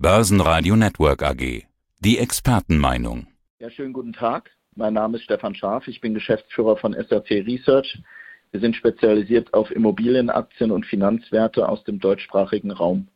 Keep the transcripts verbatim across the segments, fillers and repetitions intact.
Börsenradio Network A G. Die Expertenmeinung. Ja, schönen guten Tag. Mein Name ist Stefan Scharf. Ich bin Geschäftsführer von S R C Research. Wir sind spezialisiert auf Immobilienaktien und Finanzwerte aus dem deutschsprachigen Raum.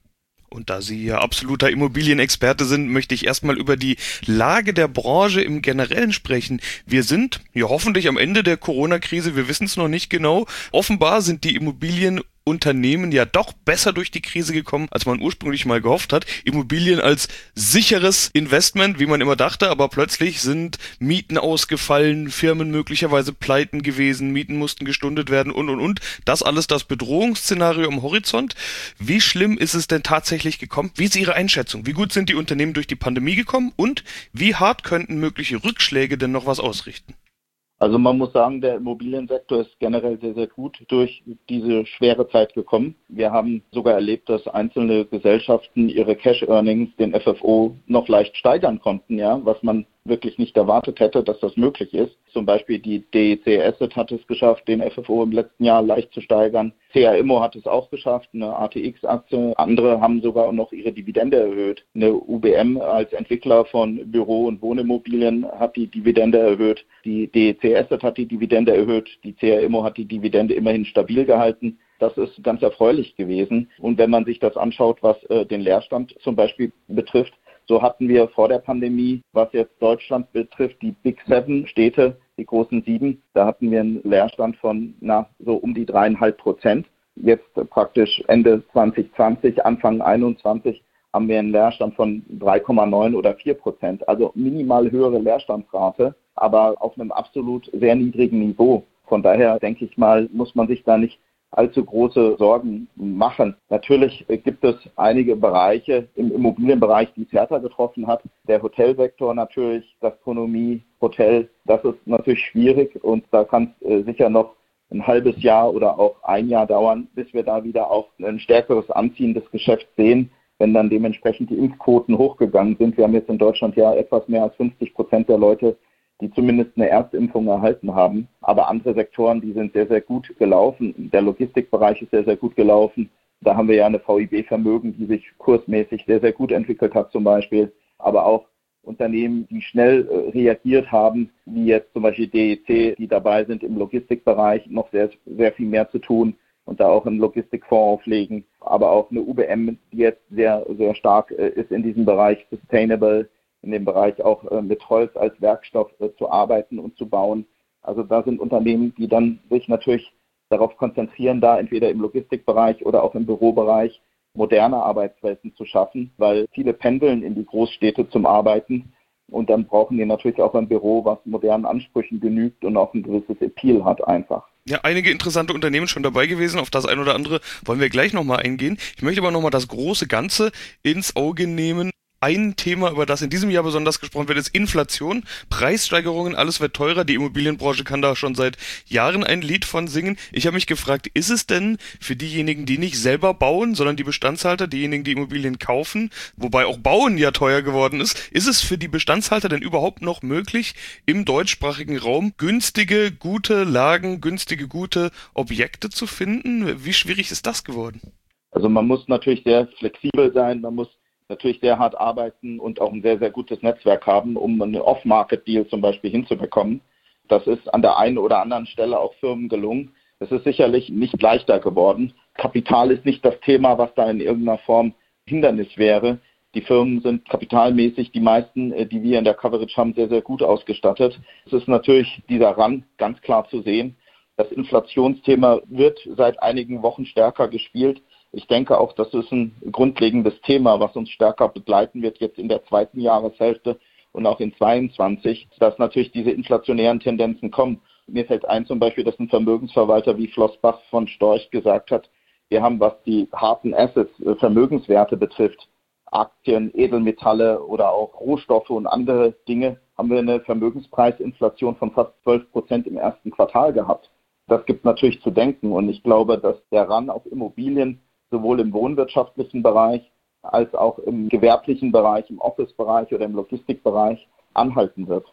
Und da Sie ja absoluter Immobilienexperte sind, möchte ich erstmal über die Lage der Branche im Generellen sprechen. Wir sind ja hoffentlich am Ende der Corona-Krise, wir wissen es noch nicht genau. Offenbar sind die Immobilienunternehmen ja doch besser durch die Krise gekommen, als man ursprünglich mal gehofft hat. Immobilien als sicheres Investment, wie man immer dachte, aber plötzlich sind Mieten ausgefallen, Firmen möglicherweise pleiten gewesen, Mieten mussten gestundet werden und, und, und. Das alles das Bedrohungsszenario am Horizont. Wie schlimm ist es denn tatsächlich gekommen? Wie ist Ihre Einschätzung? Wie gut sind die Unternehmen durch die Pandemie gekommen und wie hart könnten mögliche Rückschläge denn noch was ausrichten? Also man muss sagen, der Immobiliensektor ist generell sehr, sehr gut durch diese schwere Zeit gekommen. Wir haben sogar erlebt, dass einzelne Gesellschaften ihre Cash-Earnings, den F F O, noch leicht steigern konnten, ja, was man wirklich nicht erwartet hätte, dass das möglich ist. Zum Beispiel die D E C Asset hat es geschafft, den F F O im letzten Jahr leicht zu steigern. C A Immo hat es auch geschafft, eine A T X-Aktie. Andere haben sogar noch ihre Dividende erhöht. Eine U B M als Entwickler von Büro- und Wohnimmobilien hat die Dividende erhöht. Die D E C Asset hat die Dividende erhöht. Die C A Immo hat die Dividende immerhin stabil gehalten. Das ist ganz erfreulich gewesen. Und wenn man sich das anschaut, was äh, den Leerstand zum Beispiel betrifft, so hatten wir vor der Pandemie, was jetzt Deutschland betrifft, die Big Seven Städte, die großen sieben, da hatten wir einen Leerstand von na, so um die dreieinhalb Prozent. Jetzt praktisch Ende zwanzig zwanzig, Anfang einundzwanzig haben wir einen Leerstand von drei Komma neun oder vier Prozent. Also minimal höhere Leerstandsrate, aber auf einem absolut sehr niedrigen Niveau. Von daher denke ich mal, muss man sich da nicht allzu große Sorgen machen. Natürlich gibt es einige Bereiche im Immobilienbereich, die es härter getroffen hat. Der Hotelsektor natürlich, Gastronomie, Hotel, das ist natürlich schwierig und da kann es äh, sicher noch ein halbes Jahr oder auch ein Jahr dauern, bis wir da wieder auch ein stärkeres Anziehen des Geschäfts sehen, wenn dann dementsprechend die Impfquoten hochgegangen sind. Wir haben jetzt in Deutschland ja etwas mehr als fünfzig Prozent der Leute, die zumindest eine Erstimpfung erhalten haben. Aber andere Sektoren, die sind sehr, sehr gut gelaufen. Der Logistikbereich ist sehr, sehr gut gelaufen. Da haben wir ja eine V I B-Vermögen, die sich kursmäßig sehr, sehr gut entwickelt hat zum Beispiel. Aber auch Unternehmen, die schnell äh, reagiert haben, wie jetzt zum Beispiel D E C, die dabei sind im Logistikbereich noch sehr, sehr viel mehr zu tun und da auch einen Logistikfonds auflegen. Aber auch eine U B M, die jetzt sehr, sehr stark äh, ist in diesem Bereich Sustainable, in dem Bereich auch äh, mit Holz als Werkstoff äh, zu arbeiten und zu bauen. Also da sind Unternehmen, die dann sich natürlich darauf konzentrieren, da entweder im Logistikbereich oder auch im Bürobereich moderne Arbeitswelten zu schaffen, weil viele pendeln in die Großstädte zum Arbeiten und dann brauchen die natürlich auch ein Büro, was modernen Ansprüchen genügt und auch ein gewisses Appeal hat einfach. Ja, einige interessante Unternehmen schon dabei gewesen, auf das ein oder andere wollen wir gleich nochmal eingehen. Ich möchte aber nochmal das große Ganze ins Auge nehmen. Ein Thema, über das in diesem Jahr besonders gesprochen wird, ist Inflation, Preissteigerungen, alles wird teurer. Die Immobilienbranche kann da schon seit Jahren ein Lied von singen. Ich habe mich gefragt, ist es denn für diejenigen, die nicht selber bauen, sondern die Bestandshalter, diejenigen, die Immobilien kaufen, wobei auch Bauen ja teuer geworden ist, ist es für die Bestandshalter denn überhaupt noch möglich, im deutschsprachigen Raum günstige, gute Lagen, günstige, gute Objekte zu finden? Wie schwierig ist das geworden? Also man muss natürlich sehr flexibel sein, man muss natürlich sehr hart arbeiten und auch ein sehr, sehr gutes Netzwerk haben, um einen Off-Market-Deal zum Beispiel hinzubekommen. Das ist an der einen oder anderen Stelle auch Firmen gelungen. Es ist sicherlich nicht leichter geworden. Kapital ist nicht das Thema, was da in irgendeiner Form Hindernis wäre. Die Firmen sind kapitalmäßig, die meisten, die wir in der Coverage haben, sehr, sehr gut ausgestattet. Es ist natürlich dieser Run ganz klar zu sehen. Das Inflationsthema wird seit einigen Wochen stärker gespielt. Ich denke auch, das ist ein grundlegendes Thema, was uns stärker begleiten wird jetzt in der zweiten Jahreshälfte und auch in zweiundzwanzig, dass natürlich diese inflationären Tendenzen kommen. Mir fällt ein zum Beispiel, dass ein Vermögensverwalter wie Flossbach von Storch gesagt hat, wir haben, was die harten Assets, Vermögenswerte betrifft, Aktien, Edelmetalle oder auch Rohstoffe und andere Dinge, haben wir eine Vermögenspreisinflation von fast zwölf Prozent im ersten Quartal gehabt. Das gibt natürlich zu denken und ich glaube, dass der Run auf Immobilien sowohl im wohnwirtschaftlichen Bereich als auch im gewerblichen Bereich, im Office-Bereich oder im Logistikbereich anhalten wird.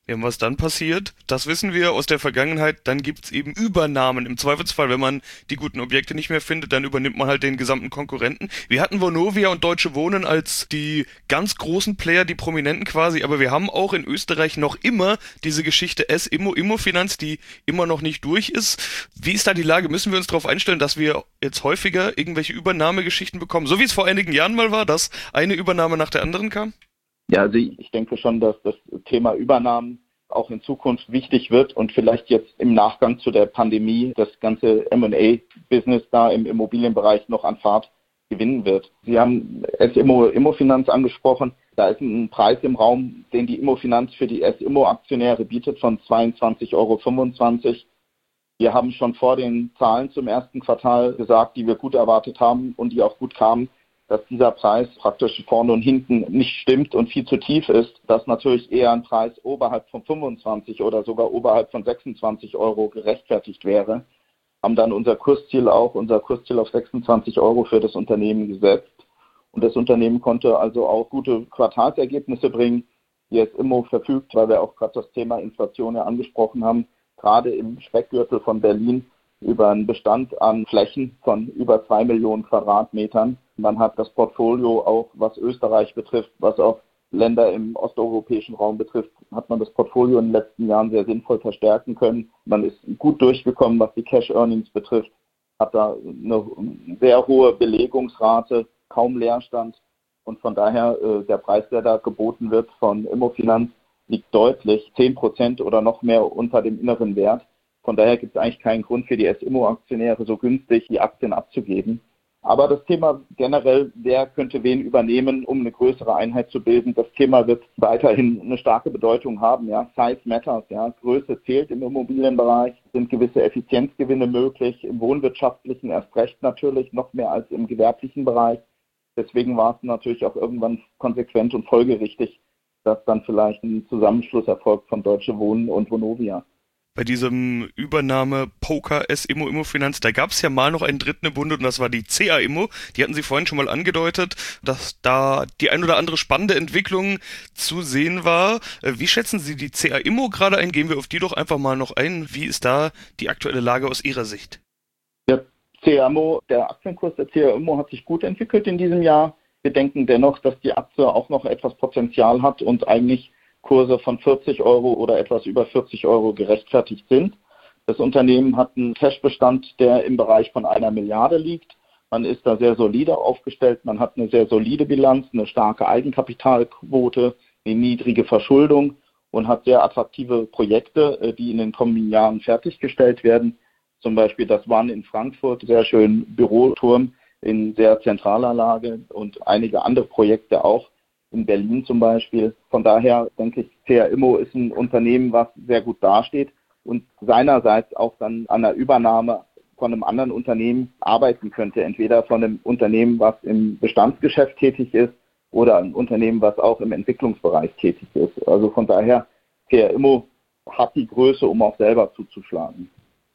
Ja, was dann passiert, das wissen wir aus der Vergangenheit, dann gibt's eben Übernahmen. Im Zweifelsfall, wenn man die guten Objekte nicht mehr findet, dann übernimmt man halt den gesamten Konkurrenten. Wir hatten Vonovia und Deutsche Wohnen als die ganz großen Player, die Prominenten quasi, aber wir haben auch in Österreich noch immer diese Geschichte S-Immo, Immofinanz, die immer noch nicht durch ist. Wie ist da die Lage? Müssen wir uns darauf einstellen, dass wir jetzt häufiger irgendwelche Übernahmegeschichten bekommen, so wie es vor einigen Jahren mal war, dass eine Übernahme nach der anderen kam? Ja, also ich denke schon, dass das Thema Übernahmen auch in Zukunft wichtig wird und vielleicht jetzt im Nachgang zu der Pandemie das ganze M und A-Business da im Immobilienbereich noch an Fahrt gewinnen wird. Sie haben S-Immo, Immofinanz angesprochen. Da ist ein Preis im Raum, den die Immofinanz für die S-Immo-Aktionäre bietet von zweiundzwanzig Euro fünfundzwanzig. Wir haben schon vor den Zahlen zum ersten Quartal gesagt, die wir gut erwartet haben und die auch gut kamen, dass dieser Preis praktisch vorne und hinten nicht stimmt und viel zu tief ist, dass natürlich eher ein Preis oberhalb von fünfundzwanzig oder sogar oberhalb von sechsundzwanzig Euro gerechtfertigt wäre. Haben dann unser Kursziel auch, unser Kursziel auf sechsundzwanzig Euro für das Unternehmen gesetzt. Und das Unternehmen konnte also auch gute Quartalsergebnisse bringen, die S-Immo verfügt, weil wir auch gerade das Thema Inflation ja angesprochen haben, gerade im Speckgürtel von Berlin über einen Bestand an Flächen von über zwei Millionen Quadratmetern. Man hat das Portfolio auch, was Österreich betrifft, was auch Länder im osteuropäischen Raum betrifft, hat man das Portfolio in den letzten Jahren sehr sinnvoll verstärken können. Man ist gut durchgekommen, was die Cash Earnings betrifft, hat da eine sehr hohe Belegungsrate, kaum Leerstand. Und von daher, äh, der Preis, der da geboten wird von Immofinanz, liegt deutlich zehn Prozent oder noch mehr unter dem inneren Wert. Von daher gibt es eigentlich keinen Grund für die S-Immo-Aktionäre so günstig die Aktien abzugeben. Aber das Thema generell, wer könnte wen übernehmen, um eine größere Einheit zu bilden, das Thema wird weiterhin eine starke Bedeutung haben. Ja, Size matters, ja, Größe zählt im Immobilienbereich, sind gewisse Effizienzgewinne möglich, im wohnwirtschaftlichen erst recht natürlich, noch mehr als im gewerblichen Bereich. Deswegen war es natürlich auch irgendwann konsequent und folgerichtig, dass dann vielleicht ein Zusammenschluss erfolgt von Deutsche Wohnen und Vonovia. Bei diesem Übernahme-Poker S-Immo, Immofinanz, da gab es ja mal noch einen dritten im Bunde und das war die C A Immo. Die hatten Sie vorhin schon mal angedeutet, dass da die ein oder andere spannende Entwicklung zu sehen war. Wie schätzen Sie die C A Immo gerade ein? Gehen wir auf die doch einfach mal noch ein. Wie ist da die aktuelle Lage aus Ihrer Sicht? Ja, C A Immo, der Aktienkurs der C A Immo hat sich gut entwickelt in diesem Jahr. Wir denken dennoch, dass die Aktie auch noch etwas Potenzial hat und eigentlich Kurse von vierzig Euro oder etwas über vierzig Euro gerechtfertigt sind. Das Unternehmen hat einen Cashbestand, der im Bereich von einer Milliarde liegt. Man ist da sehr solide aufgestellt. Man hat eine sehr solide Bilanz, eine starke Eigenkapitalquote, eine niedrige Verschuldung und hat sehr attraktive Projekte, die in den kommenden Jahren fertiggestellt werden. Zum Beispiel das One in Frankfurt, sehr schön Büroturm in sehr zentraler Lage und einige andere Projekte auch. In Berlin zum Beispiel. Von daher denke ich, C A Immo ist ein Unternehmen, was sehr gut dasteht und seinerseits auch dann an der Übernahme von einem anderen Unternehmen arbeiten könnte. Entweder von einem Unternehmen, was im Bestandsgeschäft tätig ist oder ein Unternehmen, was auch im Entwicklungsbereich tätig ist. Also von daher, C A Immo hat die Größe, um auch selber zuzuschlagen.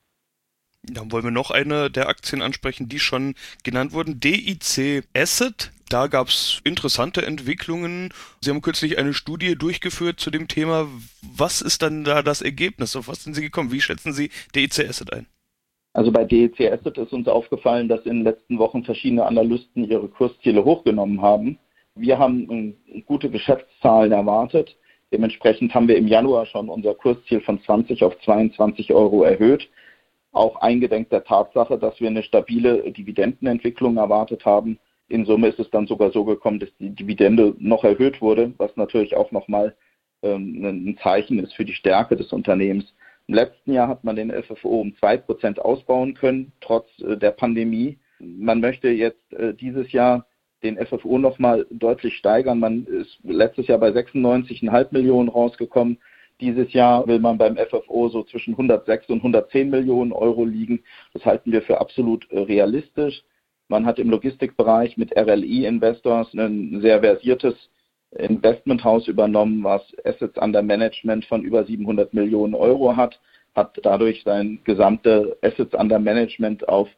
Dann wollen wir noch eine der Aktien ansprechen, die schon genannt wurden. D I C Asset. Da gab es interessante Entwicklungen. Sie haben kürzlich eine Studie durchgeführt zu dem Thema. Was ist dann da das Ergebnis? Auf was sind Sie gekommen? Wie schätzen Sie D I C Asset ein? Also bei D I C Asset ist uns aufgefallen, dass in den letzten Wochen verschiedene Analysten ihre Kursziele hochgenommen haben. Wir haben gute Geschäftszahlen erwartet. Dementsprechend haben wir im Januar schon unser Kursziel von zwanzig auf zweiundzwanzig Euro erhöht. Auch eingedenk der Tatsache, dass wir eine stabile Dividendenentwicklung erwartet haben. In Summe ist es dann sogar so gekommen, dass die Dividende noch erhöht wurde, was natürlich auch nochmal ähm, ein Zeichen ist für die Stärke des Unternehmens. Im letzten Jahr hat man den F F O um zwei Prozent ausbauen können, trotz äh, der Pandemie. Man möchte jetzt äh, dieses Jahr den F F O nochmal deutlich steigern. Man ist letztes Jahr bei sechsundneunzig Komma fünf Millionen rausgekommen. Dieses Jahr will man beim F F O so zwischen hundertsechs und hundertzehn Millionen Euro liegen. Das halten wir für absolut äh, realistisch. Man hat im Logistikbereich mit R L I Investors ein sehr versiertes Investmenthaus übernommen, was Assets under Management von über siebenhundert Millionen Euro hat, hat dadurch sein gesamte Assets under Management auf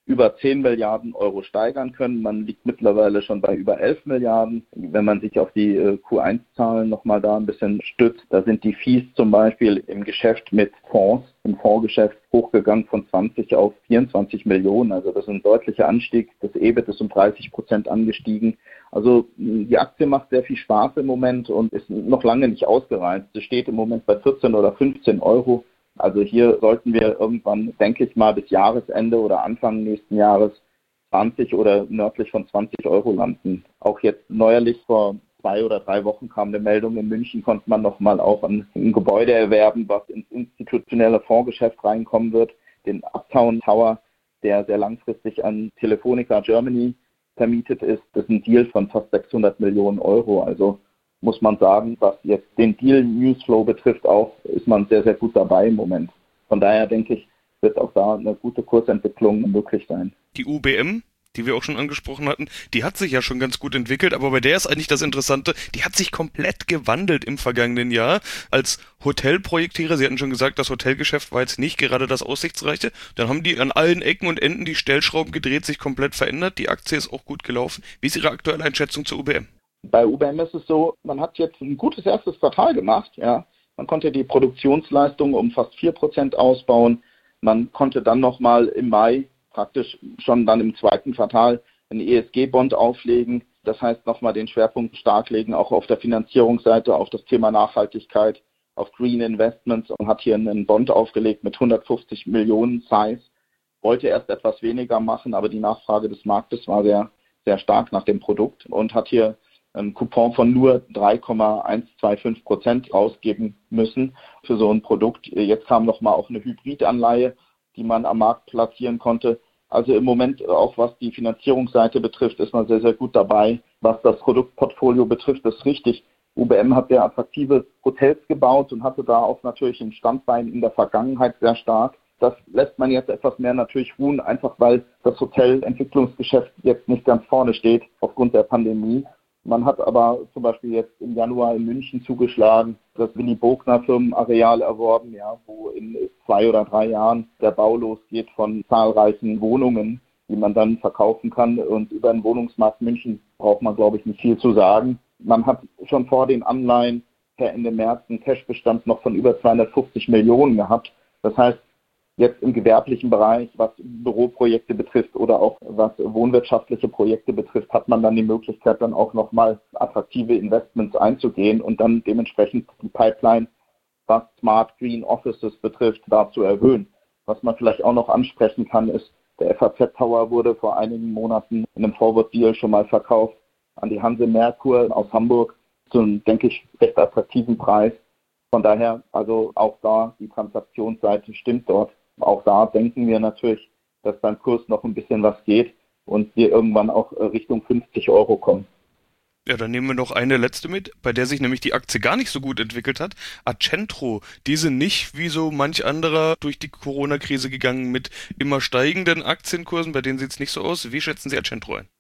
über zehn Milliarden Euro steigern können. Man liegt mittlerweile schon bei über elf Milliarden. Wenn man sich auf die Q eins Zahlen nochmal da ein bisschen stützt, da sind die Fees zum Beispiel im Geschäft mit Fonds, im Fondsgeschäft hochgegangen von zwanzig auf vierundzwanzig Millionen. Also das ist ein deutlicher Anstieg. Das E B I T ist um dreißig Prozent angestiegen. Also die Aktie macht sehr viel Spaß im Moment und ist noch lange nicht ausgereizt. Sie steht im Moment bei vierzehn oder fünfzehn Euro. Also hier sollten wir irgendwann, denke ich mal, bis Jahresende oder Anfang nächsten Jahres zwanzig oder nördlich von zwanzig Euro landen. Auch jetzt neuerlich vor zwei oder drei Wochen kam eine Meldung, in München konnte man nochmal auch ein, ein Gebäude erwerben, was ins institutionelle Fondsgeschäft reinkommen wird, den Uptown Tower, der sehr langfristig an Telefonica Germany vermietet ist. Das ist ein Deal von fast sechshundert Millionen Euro. Also muss man sagen, was jetzt den Deal-Newsflow betrifft, auch ist man sehr, sehr gut dabei im Moment. Von daher denke ich, wird auch da eine gute Kursentwicklung möglich sein. Die U B M, die wir auch schon angesprochen hatten, die hat sich ja schon ganz gut entwickelt, aber bei der ist eigentlich das Interessante, die hat sich komplett gewandelt im vergangenen Jahr als Hotelprojektierer. Sie hatten schon gesagt, das Hotelgeschäft war jetzt nicht gerade das Aussichtsreiche. Dann haben die an allen Ecken und Enden die Stellschrauben gedreht, sich komplett verändert. Die Aktie ist auch gut gelaufen. Wie ist Ihre aktuelle Einschätzung zur U B M? Bei U B M ist es so, man hat jetzt ein gutes erstes Quartal gemacht. Ja. Man konnte die Produktionsleistung um fast vier Prozent ausbauen. Man konnte dann nochmal im Mai, praktisch schon dann im zweiten Quartal, einen E S G-Bond auflegen. Das heißt, nochmal den Schwerpunkt stark legen, auch auf der Finanzierungsseite, auf das Thema Nachhaltigkeit, auf Green Investments und hat hier einen Bond aufgelegt mit hundertfünfzig Millionen Size. Wollte erst etwas weniger machen, aber die Nachfrage des Marktes war sehr, sehr stark nach dem Produkt und hat hier ein Coupon von nur drei Komma hundertfünfundzwanzig Prozent ausgeben müssen für so ein Produkt. Jetzt kam nochmal auch eine Hybridanleihe, die man am Markt platzieren konnte. Also im Moment, auch was die Finanzierungsseite betrifft, ist man sehr, sehr gut dabei. Was das Produktportfolio betrifft, ist richtig. U B M hat sehr attraktive Hotels gebaut und hatte da auch natürlich ein Standbein in der Vergangenheit sehr stark. Das lässt man jetzt etwas mehr natürlich ruhen, einfach weil das Hotelentwicklungsgeschäft jetzt nicht ganz vorne steht aufgrund der Pandemie. Man hat aber zum Beispiel jetzt im Januar in München zugeschlagen, das Willy Bogner Firmenareal erworben, ja, wo in zwei oder drei Jahren der Bau losgeht von zahlreichen Wohnungen, die man dann verkaufen kann. Und über den Wohnungsmarkt München braucht man, glaube ich, nicht viel zu sagen. Man hat schon vor den Anleihen per Ende März einen Cashbestand noch von über zweihundertfünfzig Millionen gehabt. Das heißt, jetzt im gewerblichen Bereich, was Büroprojekte betrifft oder auch was wohnwirtschaftliche Projekte betrifft, hat man dann die Möglichkeit, dann auch nochmal attraktive Investments einzugehen und dann dementsprechend die Pipeline, was Smart Green Offices betrifft, da zu erhöhen. Was man vielleicht auch noch ansprechen kann, ist, der F A Z Tower wurde vor einigen Monaten in einem Forward Deal schon mal verkauft an die Hanse Merkur aus Hamburg zu einem, denke ich, recht attraktiven Preis. Von daher, also auch da, die Transaktionsseite stimmt dort. Auch da denken wir natürlich, dass beim Kurs noch ein bisschen was geht und wir irgendwann auch Richtung fünfzig Euro kommen. Ja, dann nehmen wir noch eine letzte mit, bei der sich nämlich die Aktie gar nicht so gut entwickelt hat. Accentro, die sind nicht wie so manch anderer durch die Corona-Krise gegangen mit immer steigenden Aktienkursen, bei denen sieht es nicht so aus. Wie schätzen Sie Accentro ein?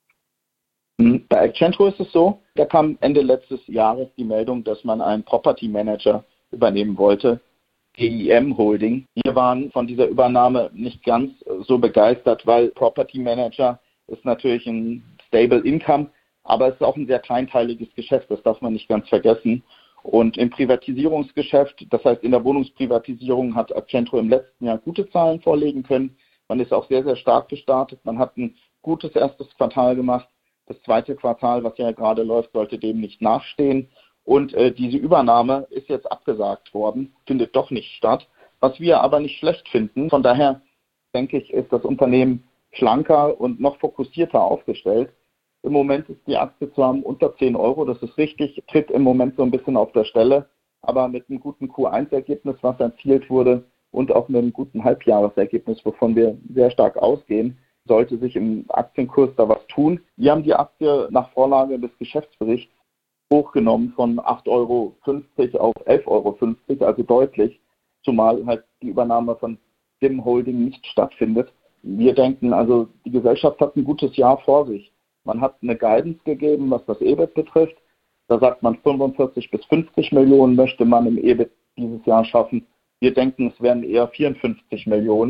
Bei Accentro ist es so, da kam Ende letztes Jahres die Meldung, dass man einen Property Manager übernehmen wollte, G I M Holding. Wir waren von dieser Übernahme nicht ganz so begeistert, weil Property Manager ist natürlich ein Stable Income, aber es ist auch ein sehr kleinteiliges Geschäft, das darf man nicht ganz vergessen. Und im Privatisierungsgeschäft, das heißt in der Wohnungsprivatisierung, hat Accentro im letzten Jahr gute Zahlen vorlegen können. Man ist auch sehr, sehr stark gestartet. Man hat ein gutes erstes Quartal gemacht. Das zweite Quartal, was ja gerade läuft, sollte dem nicht nachstehen. Und äh, diese Übernahme ist jetzt abgesagt worden, findet doch nicht statt, was wir aber nicht schlecht finden. Von daher, denke ich, ist das Unternehmen schlanker und noch fokussierter aufgestellt. Im Moment ist die Aktie zwar unter zehn Euro, das ist richtig, tritt im Moment so ein bisschen auf der Stelle, aber mit einem guten Q eins Ergebnis, was erzielt wurde, und auch mit einem guten Halbjahresergebnis, wovon wir sehr stark ausgehen, sollte sich im Aktienkurs da was tun. Wir haben die Aktie nach Vorlage des Geschäftsberichts hochgenommen von acht Euro fünfzig auf elf Euro fünfzig, also deutlich, zumal halt die Übernahme von G I M Holding nicht stattfindet. Wir denken also, die Gesellschaft hat ein gutes Jahr vor sich. Man hat eine Guidance gegeben, was das E B I T betrifft. Da sagt man, fünfundvierzig bis fünfzig Millionen möchte man im E B I T dieses Jahr schaffen. Wir denken, es werden eher vierundfünfzig Millionen.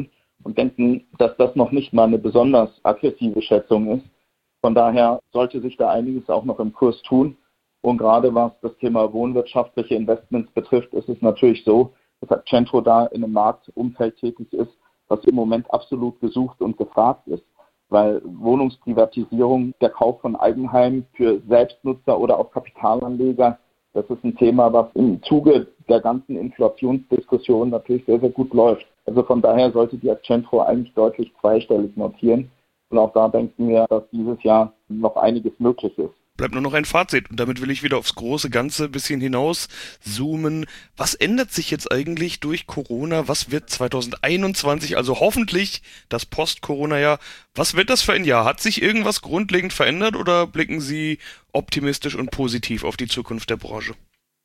und denken, dass das noch nicht mal eine besonders aggressive Schätzung ist. Von daher sollte sich da einiges auch noch im Kurs tun. Und gerade was das Thema wohnwirtschaftliche Investments betrifft, ist es natürlich so, dass Akcentro da in einem Marktumfeld tätig ist, was im Moment absolut gesucht und gefragt ist. Weil Wohnungsprivatisierung, der Kauf von Eigenheimen für Selbstnutzer oder auch Kapitalanleger, das ist ein Thema, was im Zuge der ganzen Inflationsdiskussion natürlich sehr, sehr gut läuft. Also von daher sollte die Akcentro eigentlich deutlich zweistellig notieren. Und auch da denken wir, dass dieses Jahr noch einiges möglich ist. Bleibt nur noch ein Fazit und damit will ich wieder aufs große Ganze ein bisschen hinaus zoomen. Was ändert sich jetzt eigentlich durch Corona? Was wird zwanzig einundzwanzig, also hoffentlich das Post-Corona-Jahr, was wird das für ein Jahr? Hat sich irgendwas grundlegend verändert oder blicken Sie optimistisch und positiv auf die Zukunft der Branche?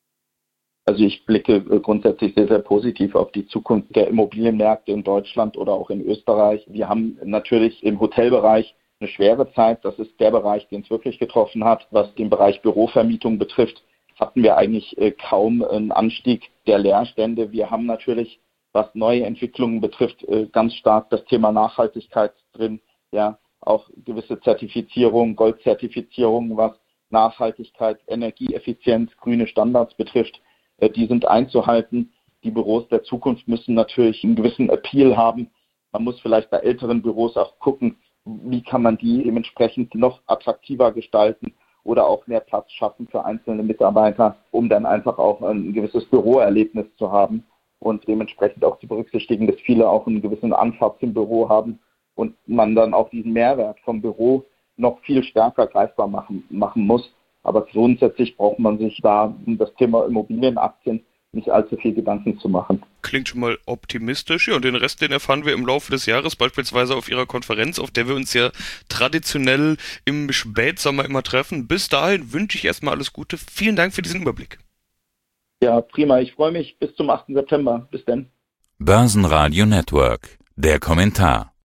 Also ich blicke grundsätzlich sehr, sehr positiv auf die Zukunft der Immobilienmärkte in Deutschland oder auch in Österreich. Wir haben natürlich im Hotelbereich eine schwere Zeit. Das ist der Bereich, den es wirklich getroffen hat. Was den Bereich Bürovermietung betrifft, hatten wir eigentlich äh, kaum einen Anstieg der Leerstände. Wir haben natürlich, was neue Entwicklungen betrifft, äh, ganz stark das Thema Nachhaltigkeit drin. Ja, auch gewisse Zertifizierung, Goldzertifizierung, was Nachhaltigkeit, Energieeffizienz, grüne Standards betrifft, äh, die sind einzuhalten. Die Büros der Zukunft müssen natürlich einen gewissen Appeal haben. Man muss vielleicht bei älteren Büros auch gucken, wie kann man die dementsprechend noch attraktiver gestalten oder auch mehr Platz schaffen für einzelne Mitarbeiter, um dann einfach auch ein gewisses Büroerlebnis zu haben und dementsprechend auch zu berücksichtigen, dass viele auch einen gewissen Anfahrt zum Büro haben und man dann auch diesen Mehrwert vom Büro noch viel stärker greifbar machen, machen muss. Aber grundsätzlich braucht man sich da um das Thema Immobilienaktien nicht allzu viel Gedanken zu machen. Klingt schon mal optimistisch. Ja, und den Rest, den erfahren wir im Laufe des Jahres, beispielsweise auf Ihrer Konferenz, auf der wir uns ja traditionell im Spätsommer immer treffen. Bis dahin wünsche ich erstmal alles Gute. Vielen Dank für diesen Überblick. Ja, prima. Ich freue mich. Bis zum achten September. Bis dann. Börsenradio Network. Der Kommentar.